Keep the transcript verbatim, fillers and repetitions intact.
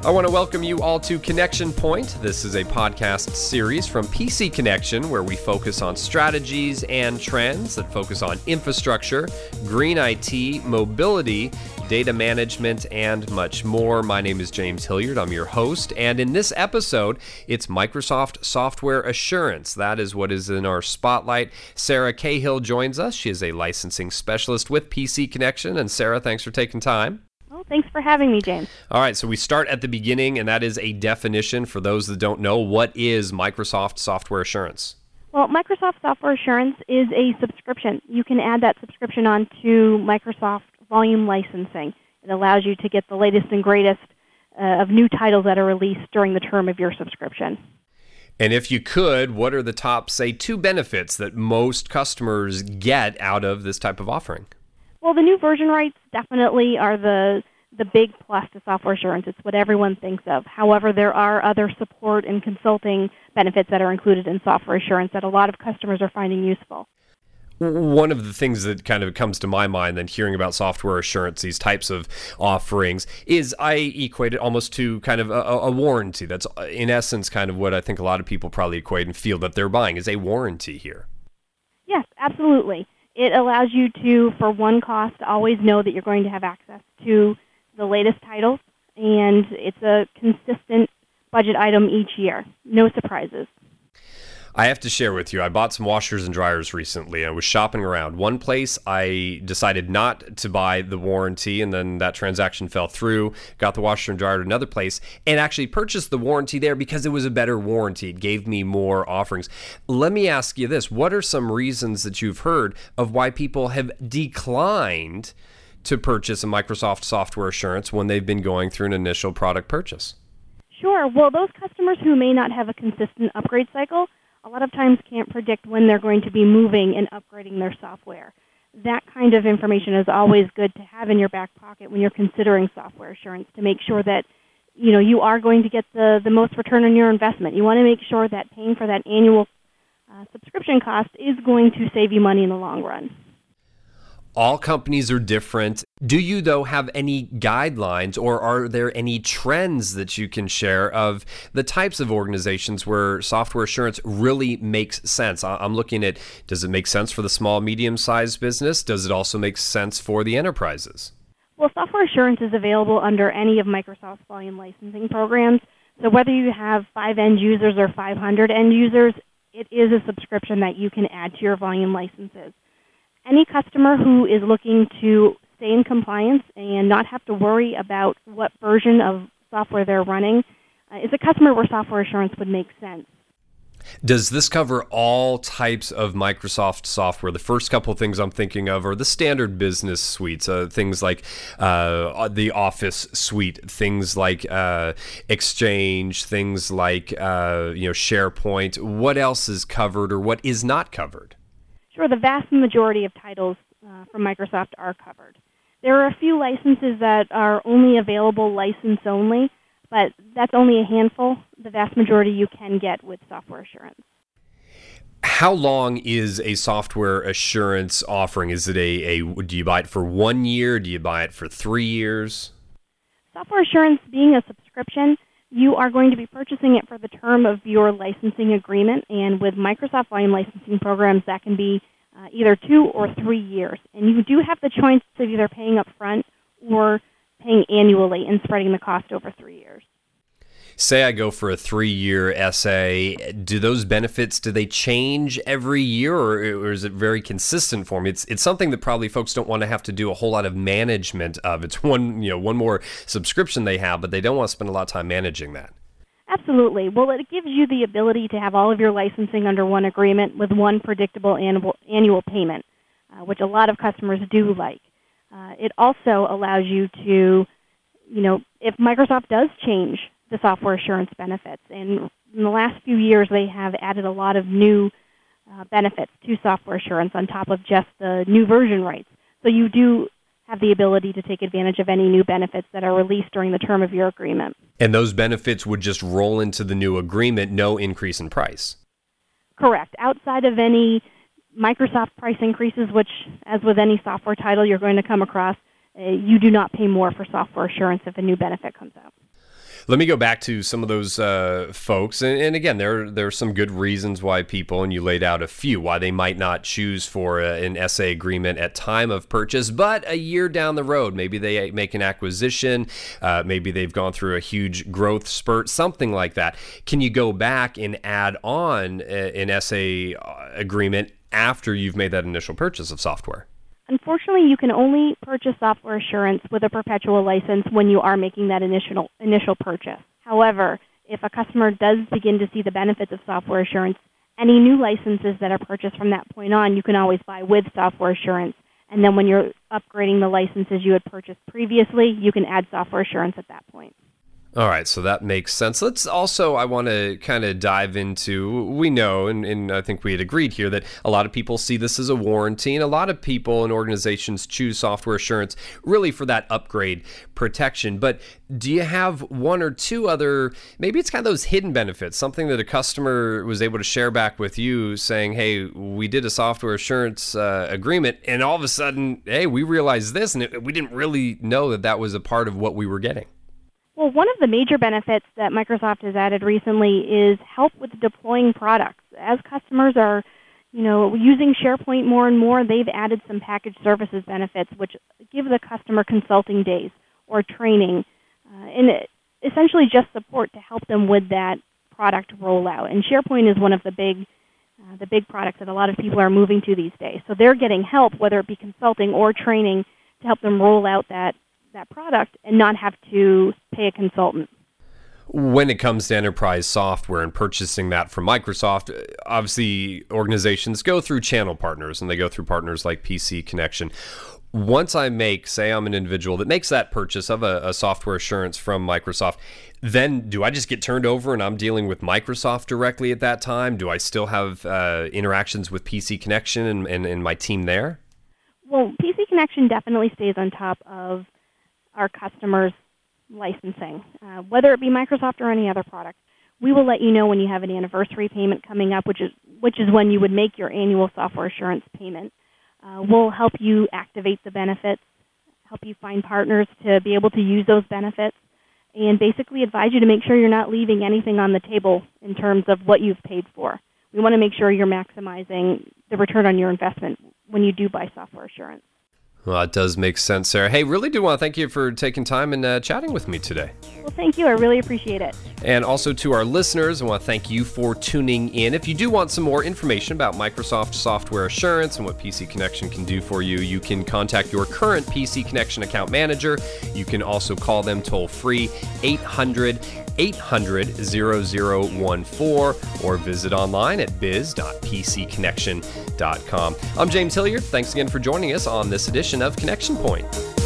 I want to welcome you all to Connection Point. This is a podcast series from P C Connection where we focus on strategies and trends that focus on infrastructure, green I T, mobility, data management, and much more. My name is James Hilliard. I'm your host, and in this episode, it's Microsoft Software Assurance. That is what is in our spotlight. Sarah Cahill joins us. She is a licensing specialist with P C Connection, and Sarah, thanks for taking time. Well, thanks for having me, James. All right, so we start at the beginning, and that is a definition for those that don't know. What is Microsoft Software Assurance? Well, Microsoft Software Assurance is a subscription. You can add that subscription onto Microsoft Volume Licensing. It allows you to get the latest and greatest uh, of new titles that are released during the term of your subscription. And if you could, what are the top, say, two benefits that most customers get out of this type of offering? Well, the new version rights definitely are the the big plus to software assurance. It's what everyone thinks of. However, there are other support and consulting benefits that are included in software assurance that a lot of customers are finding useful. One of the things that kind of comes to my mind then hearing about software assurance, these types of offerings, is I equate it almost to kind of a, a warranty. That's in essence kind of what I think a lot of people probably equate and feel that they're buying is a warranty here. Yes, absolutely. It allows you to, for one cost, always know that you're going to have access to the latest titles, and it's a consistent budget item each year. No surprises. I have to share with you, I bought some washers and dryers recently. I was shopping around. One place I decided not to buy the warranty, and then that transaction fell through. Got the washer and dryer at another place, and actually purchased the warranty there because it was a better warranty. It gave me more offerings. Let me ask you this. What are some reasons that you've heard of why people have declined to purchase a Microsoft Software Assurance when they've been going through an initial product purchase? Sure. Well, those customers who may not have a consistent upgrade cycle a lot of times can't predict when they're going to be moving and upgrading their software. That kind of information is always good to have in your back pocket when you're considering software assurance to make sure that you know you are going to get the, the most return on your investment. You want to make sure that paying for that annual uh, subscription cost is going to save you money in the long run. All companies are different. Do you, though, have any guidelines or are there any trends that you can share of the types of organizations where software assurance really makes sense? I'm looking at, does it make sense for the small, medium-sized business? Does it also make sense for the enterprises? Well, software assurance is available under any of Microsoft's volume licensing programs. So whether you have five end users or five hundred end users, it is a subscription that you can add to your volume licenses. Any customer who is looking to stay in compliance and not have to worry about what version of software they're running uh, is a customer where software assurance would make sense. Does this cover all types of Microsoft software? The first couple of things I'm thinking of are the standard business suites, uh, things like uh, the Office suite, things like uh, Exchange, things like uh, you know SharePoint. What else is covered or what is not covered? Sure, the vast majority of titles uh, from Microsoft are covered. There are a few licenses that are only available license only, but that's only a handful. The vast majority you can get with software assurance. How long is a software assurance offering? Is it a, a do you buy it for one year? Do you buy it for three years? Software assurance being a subscription, you are going to be purchasing it for the term of your licensing agreement, and with Microsoft Volume Licensing programs, that can be uh, either two or three years. And you do have the choice of either paying up front or paying annually and spreading the cost over three years. Say I go for a three-year S A, do those benefits, do they change every year, or, or is it very consistent for me? It's it's something that probably folks don't want to have to do a whole lot of management of. It's one you know one more subscription they have, but they don't want to spend a lot of time managing that. Absolutely. Well, it gives you the ability to have all of your licensing under one agreement with one predictable annual, annual payment, uh, which a lot of customers do like. Uh, it also allows you to, you know, if Microsoft does change the software assurance benefits. And in the last few years, they have added a lot of new uh, benefits to software assurance on top of just the new version rights. So you do have the ability to take advantage of any new benefits that are released during the term of your agreement. And those benefits would just roll into the new agreement, no increase in price? Correct. Outside of any Microsoft price increases, which, as with any software title you're going to come across, uh, you do not pay more for software assurance if a new benefit comes out. Let me go back to some of those uh, folks. And, and again, there, there are some good reasons why people, and you laid out a few, why they might not choose for a, an S A agreement at time of purchase, but a year down the road, maybe they make an acquisition, uh, maybe they've gone through a huge growth spurt, something like that. Can you go back and add on a, an S A agreement after you've made that initial purchase of software? Unfortunately, you can only purchase software assurance with a perpetual license when you are making that initial initial purchase. However, if a customer does begin to see the benefits of software assurance, any new licenses that are purchased from that point on, you can always buy with software assurance. And then when you're upgrading the licenses you had purchased previously, you can add software assurance at that point. All right, so that makes sense. Let's also, I want to kind of dive into, we know, and, and I think we had agreed here, that a lot of people see this as a warranty, and a lot of people and organizations choose software assurance really for that upgrade protection. But do you have one or two other, maybe it's kind of those hidden benefits, something that a customer was able to share back with you saying, hey, we did a software assurance uh, agreement, and all of a sudden, hey, we realized this, and it, we didn't really know that that was a part of what we were getting? Well, one of the major benefits that Microsoft has added recently is help with deploying products. As customers are, you know, using SharePoint more and more, they've added some packaged services benefits, which give the customer consulting days or training, uh, and essentially just support to help them with that product rollout. And SharePoint is one of the big, uh, the big products that a lot of people are moving to these days. So they're getting help, whether it be consulting or training, to help them roll out that that product and not have to pay a consultant. When it comes to enterprise software and purchasing that from Microsoft, obviously organizations go through channel partners, and they go through partners like P C Connection. Once I make, say I'm an individual that makes that purchase of a, a software assurance from Microsoft, then do I just get turned over and I'm dealing with Microsoft directly at that time? Do I still have uh, interactions with P C Connection and, and, and my team there? Well, P C Connection definitely stays on top of our customers' licensing, uh, whether it be Microsoft or any other product. We will let you know when you have an anniversary payment coming up, which is which is when you would make your annual software assurance payment. Uh, we'll help you activate the benefits, help you find partners to be able to use those benefits, and basically advise you to make sure you're not leaving anything on the table in terms of what you've paid for. We want to make sure you're maximizing the return on your investment when you do buy software assurance. Well, it does make sense, Sarah. Hey, really do want to thank you for taking time and uh, chatting with me today. Well, thank you. I really appreciate it. And also to our listeners, I want to thank you for tuning in. If you do want some more information about Microsoft Software Assurance and what P C Connection can do for you, you can contact your current P C Connection account manager. You can also call them toll-free, eight hundred, eight hundred, zero zero one four, or visit online at biz dot p c connection dot com. I'm James Hilliard. Thanks again for joining us on this edition of Connection Point.